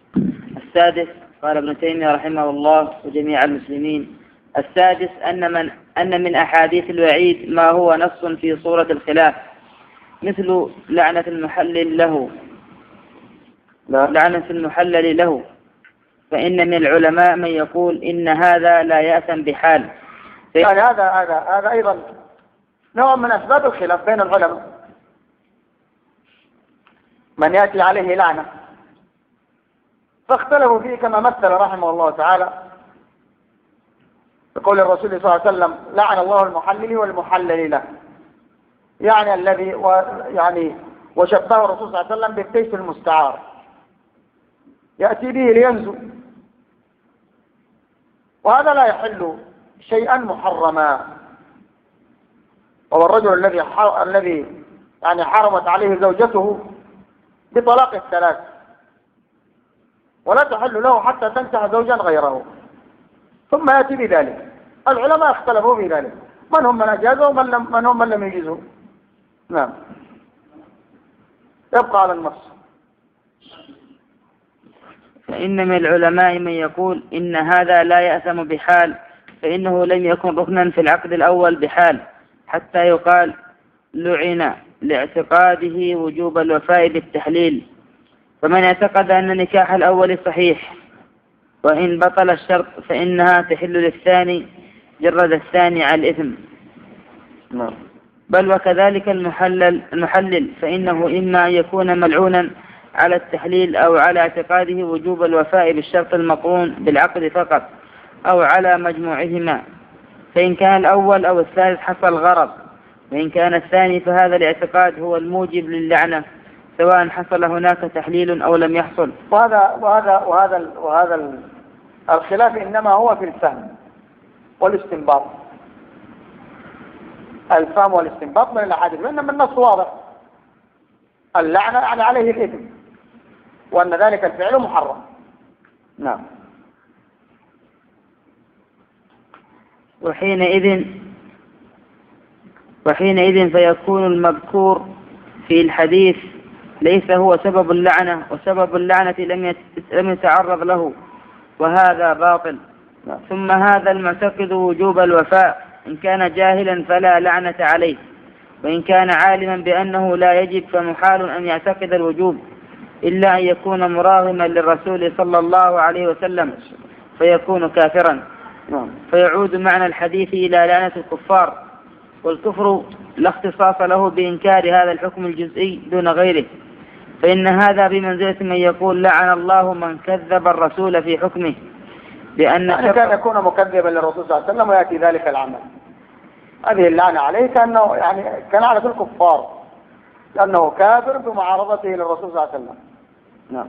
السادس، قال ابن تيمية رحمه الله وجميع المسلمين: السادس أن من أحاديث الوعيد ما هو نص في صورة الخلاف، مثل لعنة المحلل له، فإن من العلماء من يقول إن هذا لا يأثم بحال. يعني هذا أيضا نوع من أسباب الخلاف بين العلماء، من يأتي عليه لعنة، فاختلفوا فيه كما مثل رحمه الله تعالى بقول الرسول صلى الله عليه وسلم: لعن الله المحلل والمحلل له، يعني الذي وشبهه الرسول صلى الله عليه وسلم بالتيس المستعار يأتي به لينزو، وهذا لا يحل شيئا محرما. وهو الرجل الذي حرمت عليه زوجته بطلاق الثلاث، ولا تحل له حتى تنكح زوجا غيره، ثم يأتي بذلك. العلماء اختلفوا في ذلك، من هم من أجازه ومن هم من لم يجيزه. نعم، يبقى على النص. فإن من العلماء من يقول إن هذا لا يأثم بحال، فإنه لم يكن ركنا في العقد الأول بحال، حتى يقال لعن لاعتقاده وجوب الوفاء بالتحليل. فمن اعتقد أن نكاح الأول صحيح وإن بطل الشرط فإنها تحل للثاني جرد الثاني على الإثم. بل وكذلك المحلل، فإنه إما أن يكون ملعونا على التحليل أو على اعتقاده وجوب الوفاء بالشرط المقرون بالعقد فقط، أو على مجموعهما، فإن كان الأول أو الثالث حصل غرض، وإن كان الثاني فهذا الاعتقاد هو الموجب للعنة، سواء حصل هناك تحليل أو لم يحصل. وهذا الخلاف إنما هو في الفهم والاستنباط. الفهم والاستنباط من الأحاديث، وإنما النص واضح: اللعنة عليه الإثم، وأن ذلك الفعل محرم. نعم. وحينئذ فيكون المذكور في الحديث ليس هو سبب اللعنة، وسبب اللعنة لم يتعرض له، وهذا باطل. ثم هذا المعتقد وجوب الوفاء إن كان جاهلا فلا لعنة عليه، وإن كان عالما بأنه لا يجب فمحال أن يعتقد الوجوب، إلا أن يكون مراغما للرسول صلى الله عليه وسلم فيكون كافرا. فيعود معنى الحديث إلى لعنة الكفار، والكفر لا اختصاص له بإنكار هذا الحكم الجزئي دون غيره، فإن هذا بمنزلة من يقول لعن الله من كذب الرسول في حكمه، بأن كان يكون مكذبا للرسول صلى الله عليه وسلم ويأتي ذلك العمل. هذه اللعنة عليه كأنه كلعنة الكفار، لأنه كافر بمعارضته للرسول صلى الله عليه وسلم. نعم.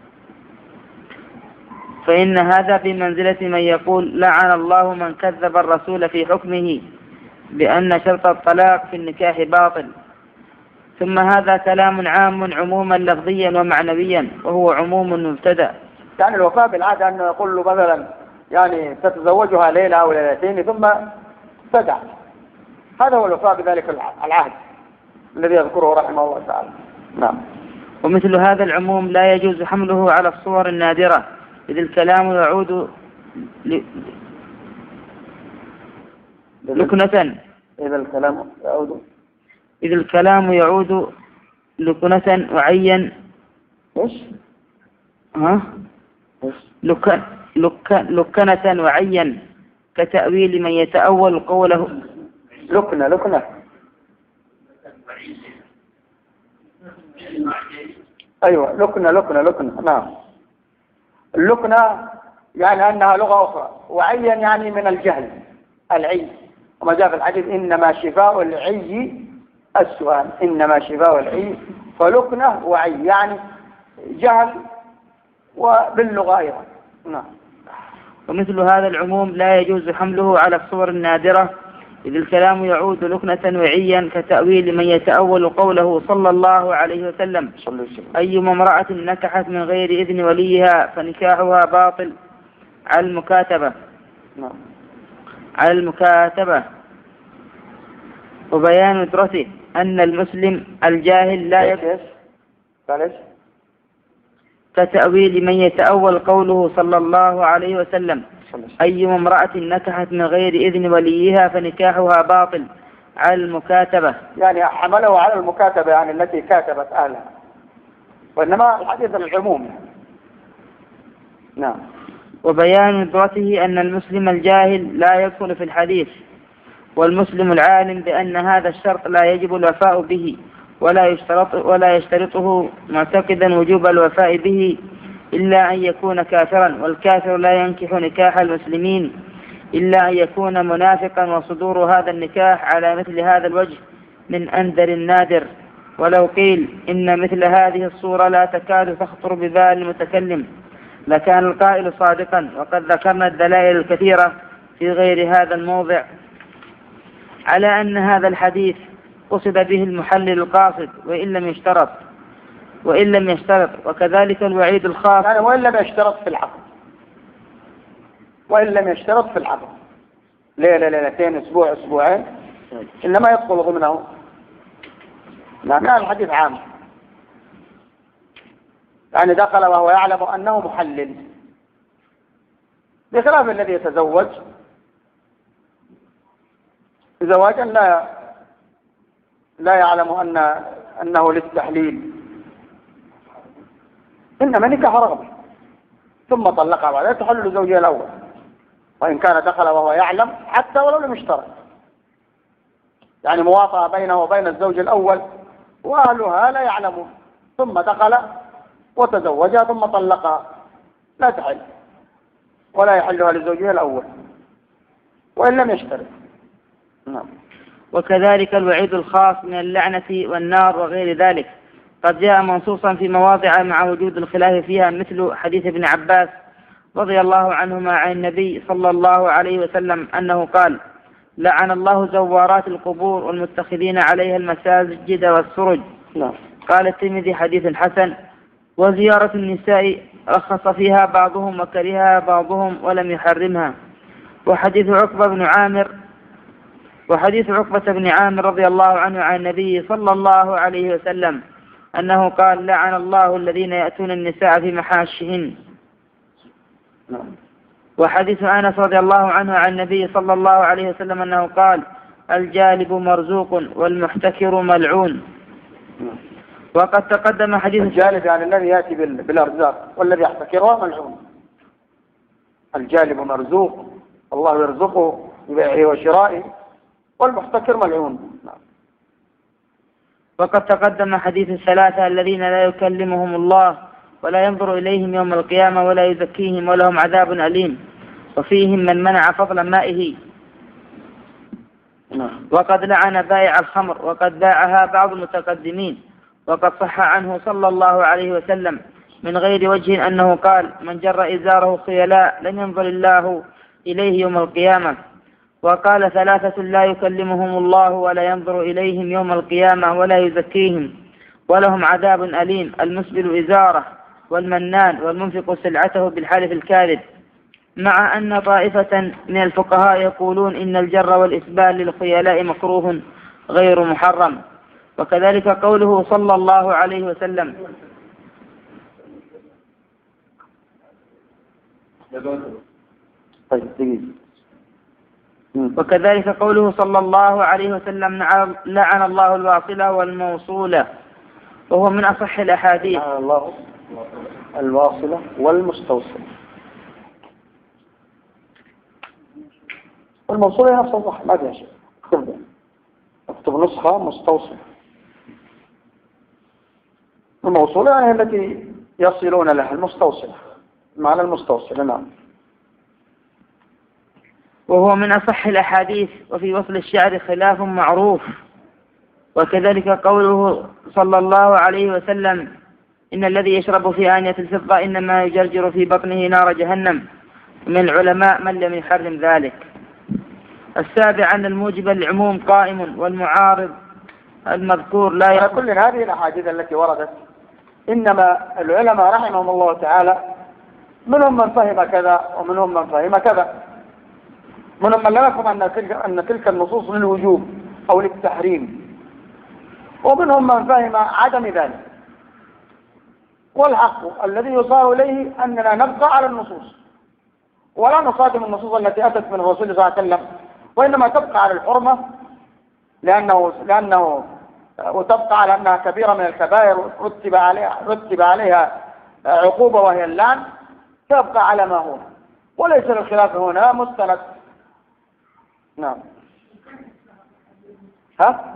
فإن هذا بمنزلة من يقول لعن الله من كذب الرسول في حكمه، بأن شرط الطلاق في النكاح باطل. ثم هذا كلام عام عموما لفظيا ومعنويا، وهو عموم مبتدأ. يعني الوفاء بالعادة أنه يقول له مثلا تتزوجها ليلة أو ليلتين ثم تدع، هذا هو الوفاء بذلك العهد الذي يذكره رحمه الله تعالى. نعم. ومثل هذا العموم لا يجوز حمله على الصور النادرة، إذ الكلام يعود لكنة. إذ الكلام يعود لكنة وعين. لكنة وعين كتأويل من يتأول قوله. لكنة. أيوة، لكنة. نعم. اللكنة يعني أنها لغة أخرى، وعين يعني من الجهل، العي، وما جاء في الحديث إنما شفاء العي السؤال، إنما شفاء العي، فلكنة وعي يعني جهل وباللغة أيضا. نعم. ومثل هذا العموم لا يجوز حمله على الصور النادرة، إذ الكلام يعود لكنة وعيا كتأويل من يتأول قوله صلى الله عليه وسلم: أيما امرأة نكحت من غير إذن وليها فنكاحها باطل على المكاتبة. على المكاتبة. وبيان ندرته أن المسلم الجاهل لا كتأويل من يتأول قوله صلى الله عليه وسلم: أي امرأة نكحت من غير إذن وليها فنكاحها باطل، على المكاتبة. يعني حمله على المكاتبة، يعني التي كاتبت أهلها، وإنما الحديث العموم يعني. نعم. وبيان ندرته أن المسلم الجاهل لا يدخل في الحديث، والمسلم العالم بأن هذا الشرط لا يجب الوفاء به ولا يشترطه معتقدا وجوب الوفاء به إلا أن يكون كافرا، والكافر لا ينكح نكاح المسلمين إلا أن يكون منافقا، وصدور هذا النكاح على مثل هذا الوجه من أندر النادر. ولو قيل إن مثل هذه الصورة لا تكاد تخطر ببال المتكلم لكان القائل صادقا، وقد ذكرنا الدلائل الكثيرة في غير هذا الموضع على أن هذا الحديث قصد به المحلل القاصد وإن لم يشترط، وكذلك الوعيد الخاص يعني وإن لم يشترط في العقد، ليلة ليلتين أسبوع أسبوعين إنما يدخل ضمنه. نعم. الحديث عام، يعني دخل وهو يعلم أنه محلل، بخلاف الذي يتزوج زواجا لا يعلم أنه للتحليل، إنما نكاح رغبة ثم طلقها بعد تحل زوجها الأول، وإن كان دخل وهو يعلم حتى ولو لم يشترط، يعني مواطأة بينه وبين الزوج الأول وأهلها لا يعلمون، ثم دخل وتزوجها ثم طلقها، لا تحل ولا يحلها لزوجها الأول وإن لم يشترط. نعم. وكذلك الوعيد الخاص من اللعنة والنار وغير ذلك قد جاء منصوصا في مواضع مع وجود الخلاف فيها، مثل حديث ابن عباس رضي الله عنهما عن النبي صلى الله عليه وسلم أنه قال: لعن الله زوارات القبور والمتخذين عليها المساجد والسرج. قال الترمذي: حديث حسن. وزيارة النساء رخص فيها بعضهم وكرهها بعضهم ولم يحرمها. وحديث عقبة بن عامر رضي الله عنه عن النبي صلى الله عليه وسلم أنه قال: لعن الله الذين يأتون النساء في محاشهن. وحديث أنس رضي الله عنه عن النبي صلى الله عليه وسلم أنه قال: الجالب مرزوق والمحتكر ملعون. وقد تقدم حديث الجالب يعني الذي يأتي بالأرزاق، والذي يحتكرها ملعون. الجالب مرزوق، الله يرزقه ببيعه وشرائه، والمحتكر ملعون. وقد تقدم حديث الثلاثة الذين لا يكلمهم الله ولا ينظر إليهم يوم القيامة ولا يزكيهم ولهم عذاب أليم، وفيهم من منع فضل مائه. وقد لعن بائع الخمر، وقد باعها بعض المتقدمين. وقد صح عنه صلى الله عليه وسلم من غير وجه أنه قال: من جر إزاره خيلاء لم ينظر الله إليه يوم القيامة. وقال: ثلاثة لا يكلمهم الله ولا ينظر إليهم يوم القيامة ولا يزكيهم ولهم عذاب أليم: المسبل إزاره، والمنان، والمنفق سلعته بالحلف الكاذب. مع أن طائفة من الفقهاء يقولون إن الجر والإسبال للخيلاء مكروه غير محرم. وكذلك قوله صلى الله عليه وسلم: وكذلك قوله صلى الله عليه وسلم: لعن الله الواصلة والموصولة، وهو من أصح الأحاديث. لعن الله الواصلة والمستوصلة. والموصولة نفسها صح، ما فيها شيء، اكتب نسخة مستوصلة. الموصولة يعني التي يصلون لها، المستوصلة معنى المستوصلة. نعم. وهو من أصح الأحاديث. وفي وصل الشعر خلاف معروف. وكذلك قوله صلى الله عليه وسلم: إن الذي يشرب في آنية الفضة إنما يجرجر في بطنه نار جهنم. من العلماء من لم يحرم ذلك. السابع أن الموجب للعموم قائم، والمعارض المذكور لا على كل هذه الأحاديث التي وردت، إنما العلماء رحمهم الله تعالى منهم من فهم كذا ومنهم من فهم كذا، منهم من لا يفهم أن تلك النصوص للوجوب أو للتحريم، ومنهم من فهم عدم ذلك، والحق الذي يصار إليه أننا نبقى على النصوص ولا نصادم النصوص التي أتت من الرسول صلى الله عليه وسلم، وإنما تبقى على الحرمة لأنه وتبقى على أنها كبيرة من الكبائر رتب عليها عقوبة وهي اللعن، تبقى على ما هو، وليس للخلاف هنا مستند. نعم. ها؟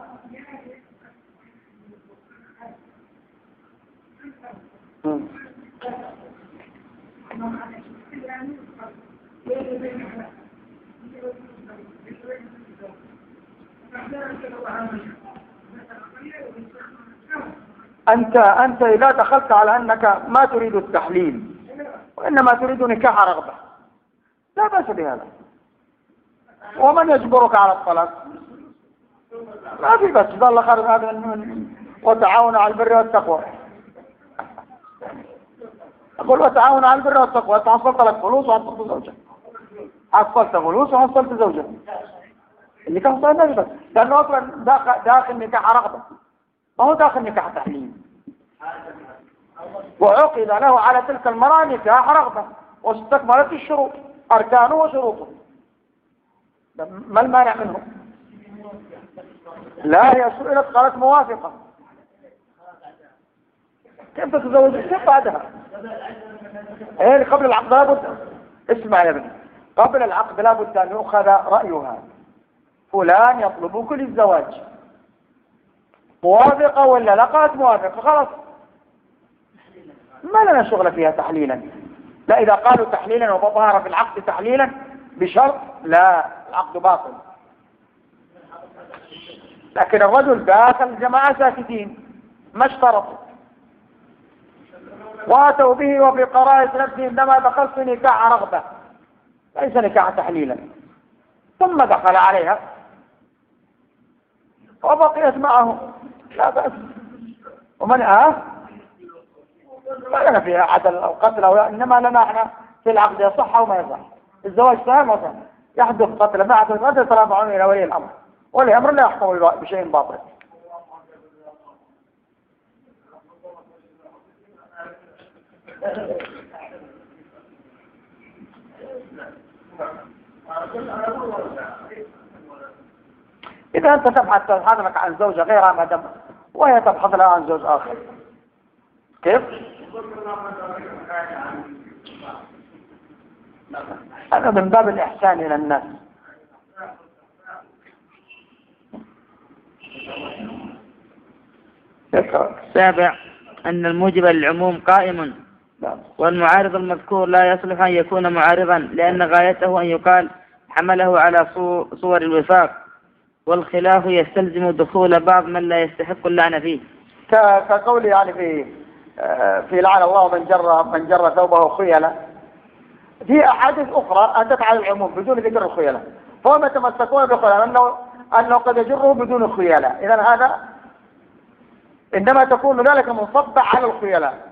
أنت إذا دخلت على أنك ما تريد التحليل وإنما تريد نكاح رغبة لا بأس بهذا، ومن يجبرك على الطلاق ما في بس. الله خير هذا وتعاونوا على البر والتقوى. أقول وتعاونوا على البر والتقوى، حصلت لك فلوس وحصلت زوجة، حصلت فلوس وحصلت زوجة، اللي كان صحيح بس لأنه أصلا داخل نكاح رغبة ما هو داخل نكاح تحليل، وعقد له على تلك المرأة نكاح رغبة واستكملت الشروط أركانه وشروطه، ما المانع منه؟ لا، هي سئلت قالت موافقة. كيف تتزوج؟ كيف بعدها؟ إيه قبل العقد لابد، اسمع يا ابني، قبل العقد لابد أن يؤخذ رأيها، فلان يطلبك للزواج، موافقة ولا لا؟ قالت موافقة، خلاص ما لنا شغل فيها تحليلا. لا، إذا قالوا تحليلا وظهر في العقد تحليلا بشرط، لا، العقد باطل. لكن الرجل داخل جماعة ساكتين ما اشترطوا واتوا به وفي قرائة نفسه عندما دخلت نكاح رغبة ليس نكاح تحليلا، ثم دخل عليها وبقيت معه لا بأس. ومن ما لنا فيها عدل أو قتل أو إنما لنا احنا في العقد يصح أو ما يصح. الزواج سهل وسهل، يحدث قتل ما يحدث قتل ترافعون إلى ولي الأمر، ولي الأمر لا يحكم بشيء باطل. إذا أنت تبحث لك عن زوجة غيرها ما دام وهي تبحث لها عن زوج آخر، كيف؟ هذا من باب الإحسان إلى الناس. السابع أن الموجب للعموم قائم، والمعارض المذكور لا يصلح أن يكون معارضا لأن غايته أن يقال حمله على صور الوفاق، والخلاف يستلزم دخول بعض من لا يستحق اللعنة فيه، كقول يعني في لعن الله من جر ثوبه خيلا. في أحاديث أخرى أتت على العموم بدون ذكر الخيلاء، فهم يتمسكون بالخيلاء أنه قد يجره بدون خيلاء. إذن هذا إنما تكون ذلك منصب على الخيلاء،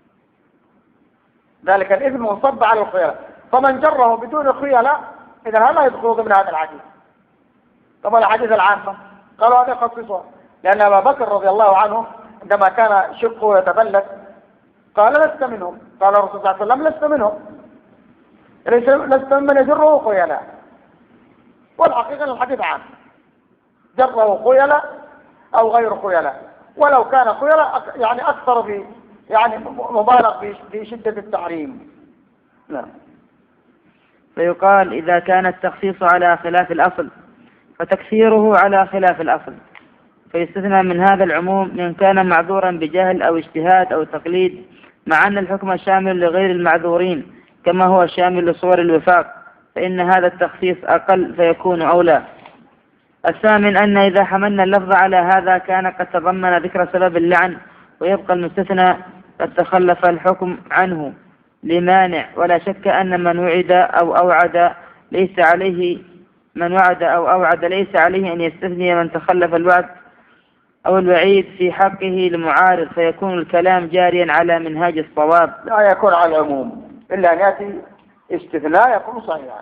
ذلك الإثم منصب على الخيلاء، فمن جره بدون خيلاء إذن هذا يدخل ضمن هذا الحديث. طبعا الحديث العامة قالوا هذا خصيصها، لأن أبا بكر رضي الله عنه عندما كان شقه يتفلت قال لست منهم، قال الرسول صلى الله عليه وسلم لست منهم، لست من يجره خيلاء. والحقيقة الحديث عام، جره خيلاء أو غير خيلاء، ولو كان خيلاء يعني أكثر في يعني مبالغ في شدة التحريم. نعم. فيقال إذا كان التخصيص على خلاف الأصل فتكثيره على خلاف الأصل، فيستثنى من هذا العموم من كان معذورا بجهل أو اجتهاد أو تقليد، مع أن الحكم شامل لغير المعذورين كما هو شامل لصور الوفاق، فإن هذا التخصيص أقل فيكون أولى. الثامن أن إذا حملنا اللفظ على هذا كان قد تضمن ذكر سبب اللعن، ويبقى المستثنى قد تخلف الحكم عنه لمانع، ولا شك أن من وعد أو أوعد ليس عليه أن يستثني من تخلف الوعد أو الوعيد في حقه لمعارض، فيكون الكلام جاريا على منهاج الصواب، لا يكون على العموم إلا أن يأتي استثناء يكون صحيحا.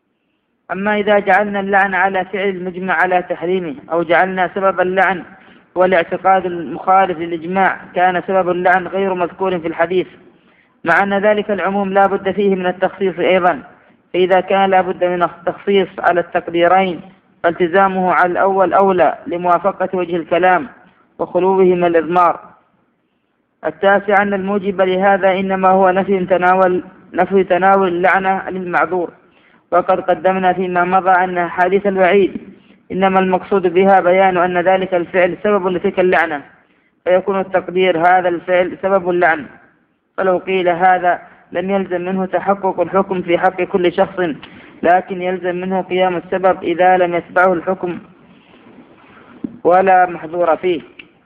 أما إذا جعلنا اللعن على فعل المجمع على تحريمه، أو جعلنا سبب اللعن والاعتقاد المخالف للإجماع كان سبب اللعن غير مذكور في الحديث، مع أن ذلك العموم لا بد فيه من التخصيص أيضا، فإذا كان لا بد من التخصيص على التقديرين فالتزامه على الأول أولى لموافقة وجه الكلام وخلوه من الإضمار. التاسع أن الموجب لهذا إنما هو نفي تناول اللعنة للمعذور، وقد قدمنا فيما مضى أن حديث الوعيد إنما المقصود بها بيان أن ذلك الفعل سبب لتلك اللعنة، فيكون التقدير هذا الفعل سبب اللعن. فلو قيل هذا لم يلزم منه تحقق الحكم في حق كل شخص، لكن يلزم منه قيام السبب إذا لم يتبعه الحكم ولا محظور فيه.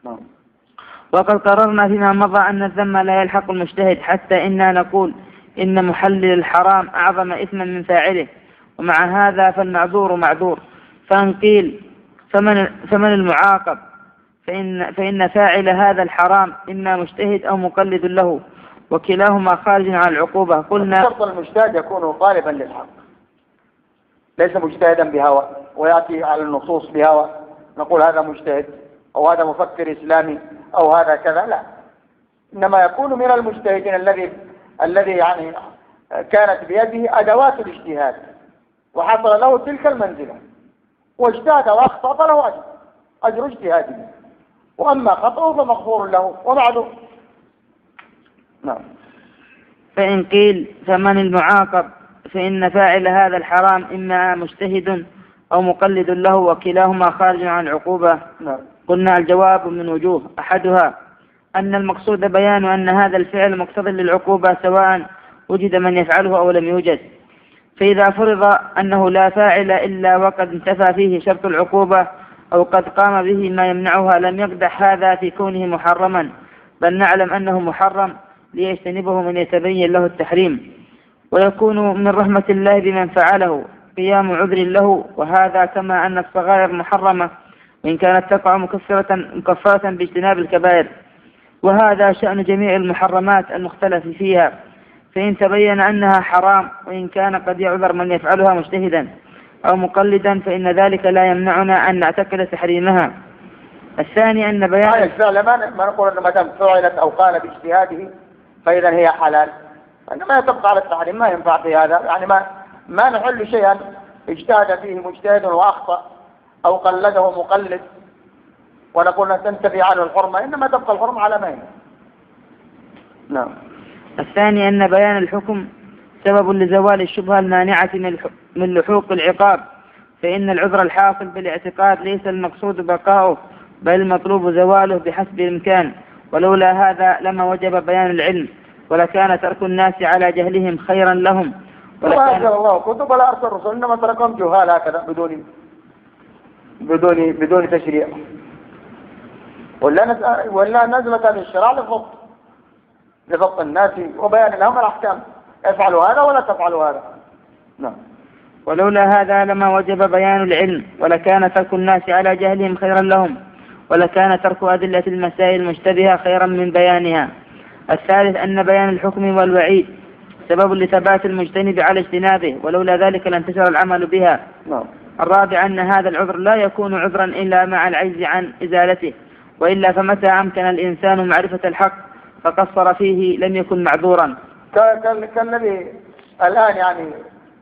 وقد قررنا فيما مضى أن الذم لا يلحق المجتهد، حتى إنا نقول إن محلل الحرام أعظم إثما من فاعله، ومع هذا فالمعذور معذور. فإن قيل فمن المعاقب، فإن فاعل هذا الحرام إما مجتهد أو مقلد له، وكلاهما خارج عن العقوبة. قلنا شرط المجتهد يكون طالبا للحق، ليس مجتهدا بهوى ويأتي على النصوص بهوى نقول هذا مجتهد أو هذا مفكر إسلامي أو هذا كذا، لا، إنما يكون من المجتهدين الذي يعني كانت بيده أدوات الاجتهاد وحصل له تلك المنزلة واجتهد وأخطأ فله أجر اجتهاده، وأما خطأه فمغفور له ومعذور. نعم. فإن قيل فمن المعاقب، فإن فاعل هذا الحرام إما مجتهد أو مقلد له، وكلاهما خارج عن العقوبة. نعم. قلنا الجواب من وجوه، أحدها أن المقصود بيان أن هذا الفعل مقتض للعقوبة سواء وجد من يفعله أو لم يوجد. فإذا فرض أنه لا فاعل إلا وقد انتفى فيه شرط العقوبة أو قد قام به ما يمنعها لم يقدح هذا في كونه محرما، بل نعلم أنه محرم ليجتنبه من يتبين له التحريم، ويكون من رحمة الله بمن فعله قيام عذر له. وهذا كما أن الصغائر محرمة وإن كانت تقع مكفرة باجتناب الكبائر، وهذا شأن جميع المحرمات المختلف فيها، فإن تبين أنها حرام وإن كان قد يعذر من يفعلها مجتهدا أو مقلدا فإن ذلك لا يمنعنا أن نعتقد تحريمها. الثاني أن بيان الفعل ما نقول أن ما دام فعلت أو قال باجتهاده فإذا هي حلال، إنما تبقى على التحريم، ما ينفع في هذا، يعني ما نحل شيئا اجتهد فيه مجتهد وأخطأ أو قلده مقلد ونقول أن تنتفي عنه الحرمة، إنما تبقى الحرمة على ما هي. نعم. الثاني أن بيان الحكم سبب لزوال الشبهة المانعة من لحوق العقاب، فإن العذر الحاصل بالاعتقاد ليس المقصود بقاؤه بل المطلوب زواله بحسب الإمكان، ولولا هذا لما وجب بيان العلم ولكان ترك الناس على جهلهم خيرا لهم. وما أنزل الله كتب ولا أرسل الرسل، إنما تركهم جهال هكذا بدون تشريع، ولا نزلة للشرع لضبط الناس وبيان لهم الأحكام، افعلوا هذا ولا تفعلوا هذا. نعم. ولولا هذا لما وجب بيان العلم ولكان ترك الناس على جهلهم خيرا لهم، ولكان ترك أدلة المسائل المشتبهة خيرا من بيانها. الثالث أن بيان الحكم والوعيد سبب لثبات المجتنب على اجتنابه، ولولا ذلك لانتشر العمل بها. نعم. الرابع أن هذا العذر لا يكون عذرا إلا مع العجز عن إزالته، وإلا فمتى أمكن الإنسان معرفة الحق فقصر فيه لم يكن معذورا. كالذي الآن يعني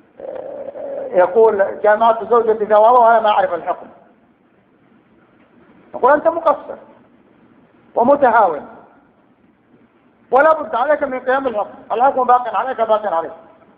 يقول جامعت زوجتي ثوابه وأنا ما أعرف الحكم، يقول أنت مقصر ومتهاون ولا بد عليك من قيام الحكم باق عليك باق عليك،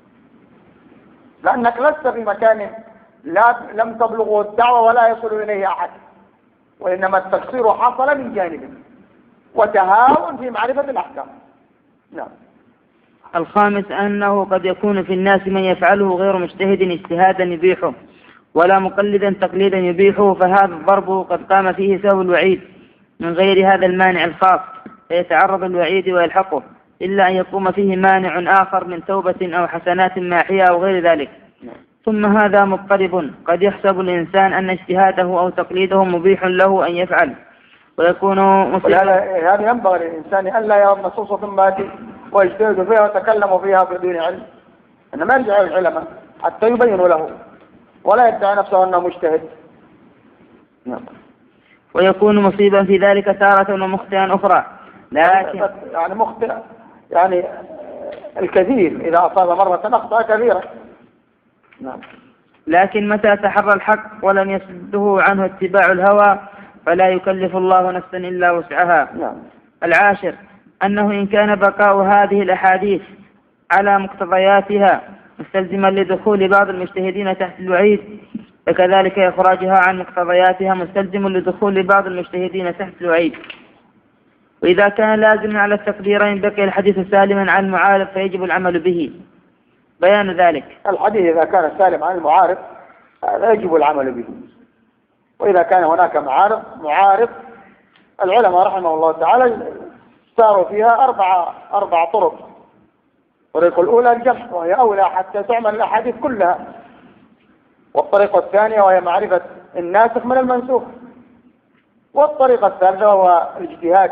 لأنك لست في مكان لم تبلغه الدعوة ولا يصل إليه أحد، وإنما التقصير حصل من جانبه وتهاون في معرفة الأحكام. نعم. الخامس أنه قد يكون في الناس من يفعله غير مجتهد اجتهادا يبيحه ولا مقلدا تقليدا يبيحه، فهذا الضرب قد قام فيه سبب الوعيد من غير هذا المانع الخاص، فيتعرض الوعيد ويلحقه، إلا أن يقوم فيه مانع آخر من توبة أو حسنات ماحية أو غير ذلك. ثم هذا مضطرب، قد يحسب الإنسان أن اجتهاده أو تقليده مبيح له أن يفعل ويكون هذا ينبغي للإنسان أن لا يرى النصوص ثم يأتي ويجتهد فيها ويتكلم فيها بدون علم، إنما يرجع العلماء حتى يبين له ولا يدعي نفسه أنه مجتهد. نعم. ويكون مصيبا في ذلك تارة ومخطئا أخرى. لكن يعني مخطئ يعني الكثير، إذا أصاب مرة أخطأ كثيرا. نعم. لكن متى تحرى الحق ولم يصده عنه اتباع الهوى فلا يكلف الله نفسا إلا وسعها. نعم. العاشر أنه إن كان بقاء هذه الأحاديث على مقتضياتها مستلزما لدخول بعض المجتهدين تحت الوعيد، فكذلك إخراجها عن مقتضياتها مستلزم لدخول بعض المجتهدين تحت الوعيد. وإذا كان لازما على التقديرين بقي الحديث سالما عن المعارض فيجب العمل به. بيان ذلك: الحديث إذا كان سالم عن المعارض هذا يجب العمل به. وإذا كان هناك معارض العلماء رحمه الله تعالى ساروا فيها أربع طرق. الطريقة الأولى الجمع وهي أولى حتى تعمل الأحاديث كلها، والطريقة الثانية وهي معرفة الناسخ من المنسوخ، والطريقة الثالثة هو الاجتهاد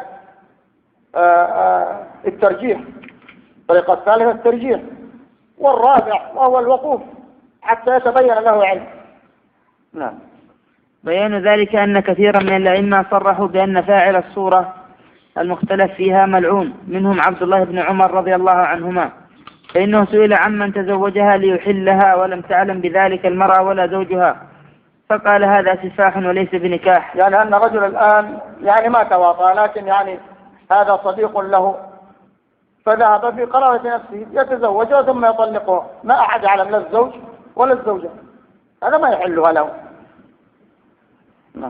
الترجيح، الطريقة الثالثة الترجيح، والرابع وهو الوقوف حتى يتبين له علم. نعم. بيان ذلك أن كثيرا من الأئمة صرحوا بأن فاعل الصورة المختلف فيها ملعون، منهم عبد الله بن عمر رضي الله عنهما، فإنه سئل عمن تزوجها ليحلها ولم تعلم بذلك المرأة ولا زوجها، فقال هذا سفاح وليس بنكاح. يعني أن رجل الآن يعني ما تواطأ، لكن يعني هذا صديق له فذهب في قرارة نفسه يتزوجها ثم يطلقها، ما أحد يعلم لا الزوج ولا الزوجة، هذا ما يحلها له. نعم.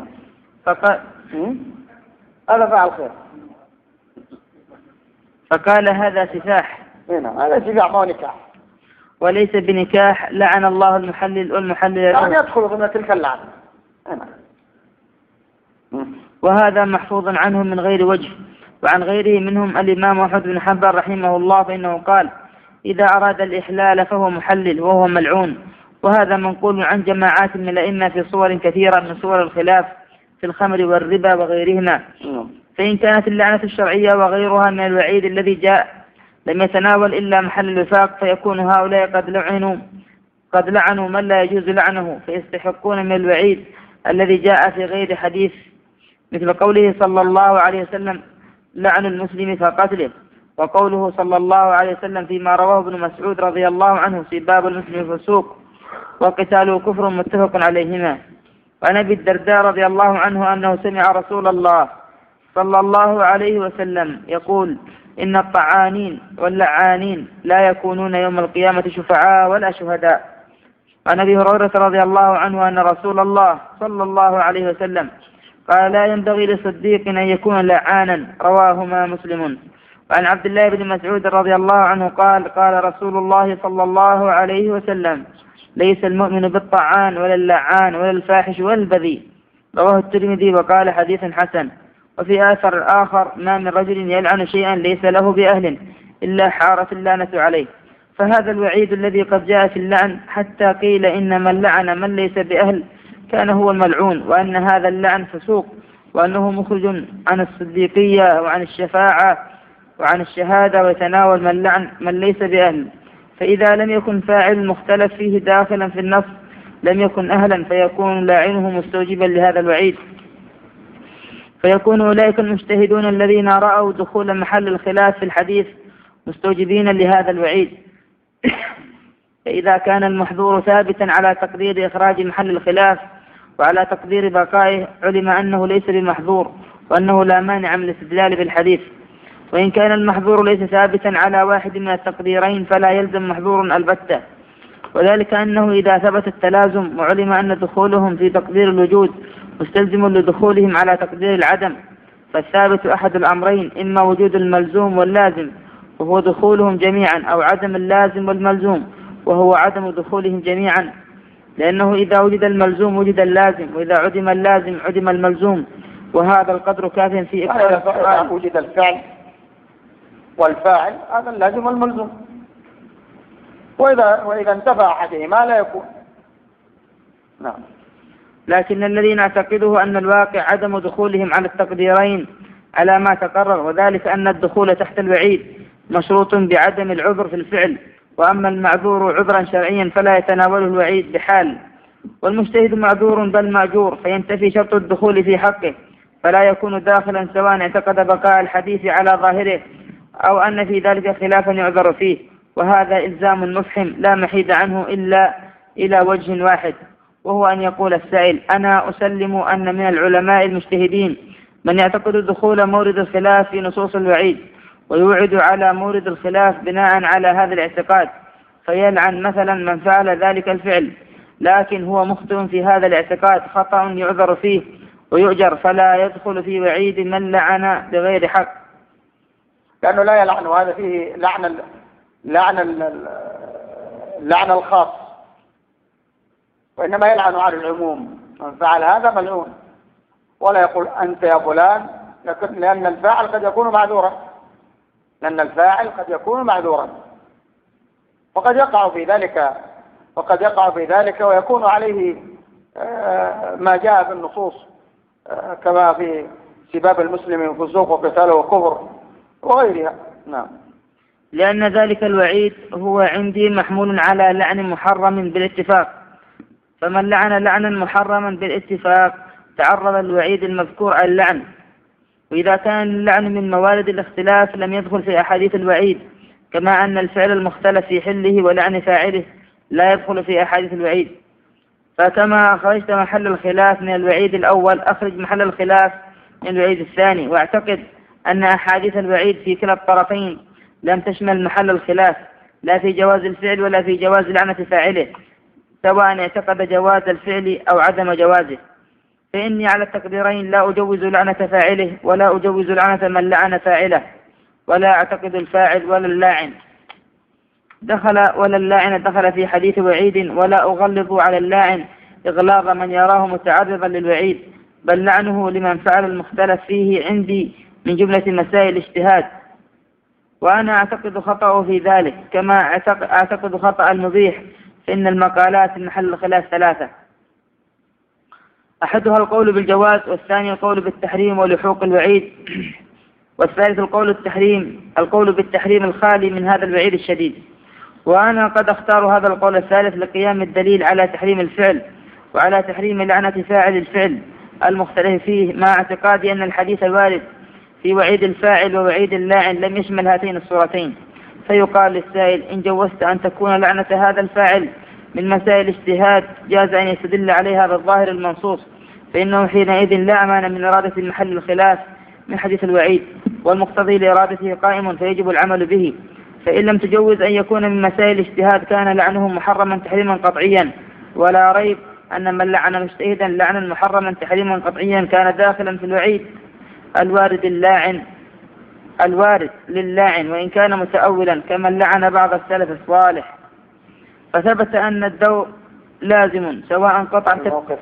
هذا فعل خير. فقال هذا سفاح. نعم. هذا سفاح ما هو نكاح وليس بنكاح، لعن الله المحلل والمحلل يعني يدخل ضمن تلك اللعنة. وهذا محفوظ عنه من غير وجه. وعن غيره منهم الإمام أحمد بن حنبل رحمه الله، فإنه قال إذا أراد الإحلال فهو محلل وهو ملعون. وهذا منقول عن جماعات من الأئمة في صور كثيرة من صور الخلاف في الخمر والربا وغيرهما. فإن كانت اللعنة الشرعية وغيرها من الوعيد الذي جاء لم يتناول إلا محل الوفاق، فيكون هؤلاء قد لعنوا من لا يجوز لعنه، فيستحقون من الوعيد الذي جاء في غير حديث، مثل قوله صلى الله عليه وسلم لعن المسلم فقتله، وقوله صلى الله عليه وسلم فيما رواه ابن مسعود رضي الله عنه في باب المسلم فسوق وقتاله كفر، متفق عليهما. وعن أبي الدرداء رضي الله عنه أنه سمع رسول الله صلى الله عليه وسلم يقول إن الطعانين واللعانين لا يكونون يوم القيامة شفعاء ولا شهداء. عن أبي هريرة رضي الله عنه أن رسول الله صلى الله عليه وسلم قال لا ينبغي لصديق أن يكون لعانا، رواهما مسلم. وعن عبد الله بن مسعود رضي الله عنه قال قال رسول الله صلى الله عليه وسلم ليس المؤمن بالطعان ولا اللعان ولا الفاحش ولا البذيء، رواه الترمذي وقال حديث حسن. وفي آثر آخر ما من رجل يلعن شيئا ليس له بأهل إلا حارت اللعنة عليه. فهذا الوعيد الذي قد جاء في اللعن حتى قيل إن من لعن من ليس بأهل كان هو الملعون، وأن هذا اللعن فسوق، وأنه مخرج عن الصديقية وعن الشفاعة وعن الشهادة، ويتناول من لعن من ليس بأهل. فإذا لم يكن فاعل المختلف فيه داخلا في النص لم يكن أهلا، فيكون لاعنه مستوجبا لهذا الوعيد، فيكون أولئك المجتهدون الذين رأوا دخول محل الخلاف في الحديث مستوجبين لهذا الوعيد. فإذا كان المحظور ثابتا على تقدير إخراج محل الخلاف وعلى تقدير بقائه علم أنه ليس بمحظور، وأنه لا مانع من الاستدلال بالحديث. وإن كان المحظور ليس ثابتا على واحد من التقديرين فلا يلزم محظور البتة، وذلك أنه إذا ثبت التلازم وعلم أن دخولهم في تقدير الوجود مستلزم لدخولهم على تقدير العدم، فالثابت أحد الأمرين، إما وجود الملزوم واللازم وهو دخولهم جميعا، أو عدم اللازم والملزوم وهو عدم دخولهم جميعا، لأنه إذا وجد الملزوم وجد اللازم، وإذا عدم اللازم عدم الملزوم، وهذا القدر كاف في إبطال. وجد الفعل والفاعل هذا اللازم والملزوم، وإذا انتفى أحدهما لا يكون. نعم. لكن الذي نعتقده أن الواقع عدم دخولهم على التقديرين على ما تقرر، وذلك أن الدخول تحت الوعيد مشروط بعدم العذر في الفعل، وأما المعذور عذرا شرعيا فلا يتناوله الوعيد بحال. والمجتهد معذور بل مأجور، فينتفي شرط الدخول في حقه فلا يكون داخلا سواء اعتقد بقاء الحديث على ظاهره أو أن في ذلك خلافا يعذر فيه، وهذا إلزام مفحم لا محيد عنه إلا إلى وجه واحد، وهو أن يقول السائل: أنا أسلم أن من العلماء المجتهدين من يعتقد دخول مورد الخلاف في نصوص الوعيد ويوعد على مورد الخلاف بناء على هذا الاعتقاد، فيلعن مثلا من فعل ذلك الفعل، لكن هو مخطئ في هذا الاعتقاد خطأ يعذر فيه ويؤجر، فلا يدخل في وعيد من لعن بغير حق. لأنه لا يلعن، وهذا فيه لعن الخاص، وإنما يلعن على العموم، من فعل هذا ملعون، ولا يقول أنت يا فلان، لأن الفاعل قد يكون معذورا، وقد يقع في ذلك ويكون عليه ما جاء في النصوص كما في سباب المسلم فسوق وقتاله وكفر وغيرها. نعم. لأن ذلك الوعيد هو عندي محمول على لعن محرم بالاتفاق، فمن لعن لعنا محرما بالاتفاق تعرض الوعيد المذكور على اللعن. وإذا كان اللعن من موارد الاختلاف لم يدخل في أحاديث الوعيد، كما أن الفعل المختلف في حله ولعن فاعله لا يدخل في أحاديث الوعيد. فكما أخرجت محل الخلاف من الوعيد الأول أخرج محل الخلاف من الوعيد الثاني، واعتقد أن أحاديث الوعيد في كلا الطرفين لم تشمل محل الخلاف، لا في جواز الفعل ولا في جواز لعنة فاعله، سواء اعتقد جواز الفعل أو عدم جوازه. فإني على التقديرين لا أجوز لعنة فاعله ولا أجوز لعنة من لعن فاعله، ولا أعتقد الفاعل ولا اللاعن دخل في حديث وعيد، ولا أغلظ على اللاعن إغلاظ من يراه متعرضا للوعيد، بل لعنه لمن فعل المختلف فيه عندي من جملة مسائل الاجتهاد، وأنا أعتقد خطأه في ذلك كما أعتقد خطأ المبيح، فإن المقالات محل الخلاف ثلاثة: أحدها القول بالجواز، والثاني القول بالتحريم ولحوق الوعيد، والثالث القول بالتحريم الخالي من هذا الوعيد الشديد. وأنا قد أختار هذا القول الثالث لقيام الدليل على تحريم الفعل وعلى تحريم لعنة فاعل الفعل المختلف فيه، مع اعتقادي أن الحديث الوارد في وعيد الفاعل ووعيد اللاعن لم يشمل هاتين الصورتين. فيقال للسائل: إن جوزت أن تكون لعنة هذا الفاعل من مسائل اجتهاد جاز أن يستدل عليها بالظاهر المنصوص، فإنه حينئذ لا أمان من إرادة محل الخلاف من حديث الوعيد، والمقتضي لإرادته قائم فيجب العمل به. فإن لم تجوز أن يكون من مسائل اجتهاد كان لعنه محرما تحريما قطعيا، ولا ريب أن من لعن مجتهدا لعنا محرما تحريما قطعيا كان داخلا في الوعيد الوارد للاعن، وإن كان متأولا كمن لعن بعض السلف الصالح. فثبت أن الدور لازم سواء قطع الموقف.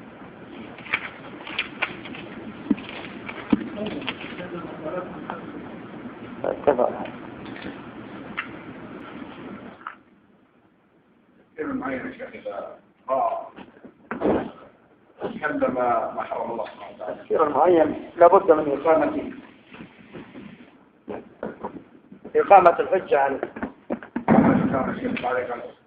معين يا شيخ إذا حل ما حرم الله سبحانه وتعالى. التفسير المعين لابد من إقامة الحجة عليه.